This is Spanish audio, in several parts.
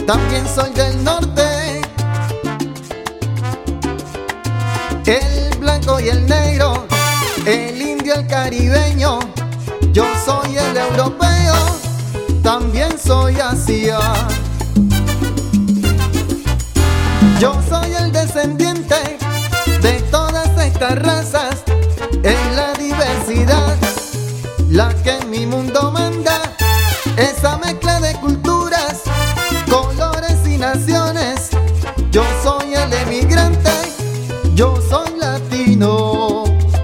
también soy del norte, el blanco y el negro, el indio, el caribeño. Yo soy el europeo, también soy Asia. Yo soy el descendiente de todas estas razas, en la diversidad la que en mi mundo manda. Esa mezcla de culturas, colores y naciones. Yo soy el emigrante, yo soy latino.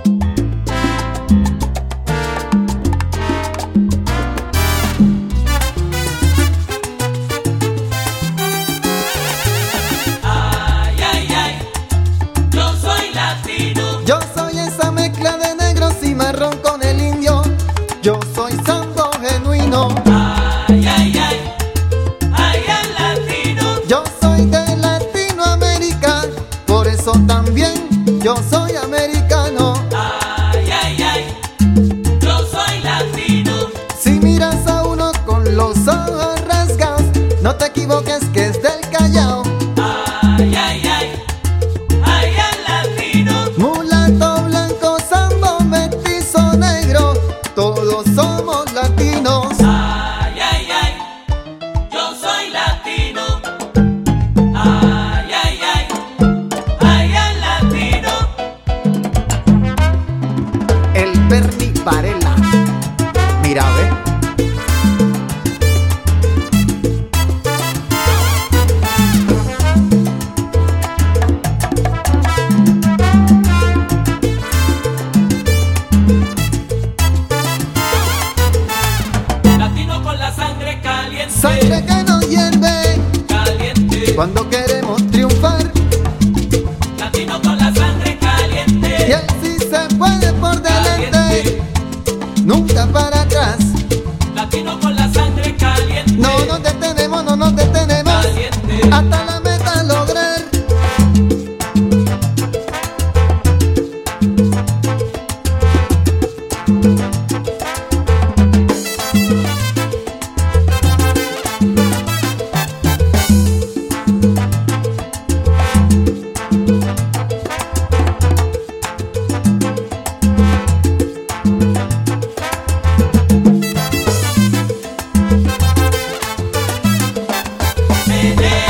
Ay, ay, ay, yo soy latino. Yo soy esa mezcla de negros y marrón con el indio. Yo soy sambo genuino. Ay, ay, ay, ay, el latino. Yo soy de Latinoamérica, por eso también yo soy americano. Ay, ay, ay, yo soy latino. Si miras a uno con los ojos rasgados, no te equivoques que es del Callao. Ay, ay, ay, ay, el latino. Mulato, blanco, sambo, mestizo, negro, todos somos latinos. Ay, ay, ay, yo soy latino. Ay, ay, ay, ay, el latino. El Bernie Varela, mira ve. Latino con la sangre caliente. Sangre que nos hierve Caliente. cuando queremos triunfar, Latino con la sangre caliente. y él sí se puede por delante, nunca para atrás. Latino con la sangre caliente. No nos detenemos, no nos detenemos, Caliente. hasta la meta lograr. Medellín.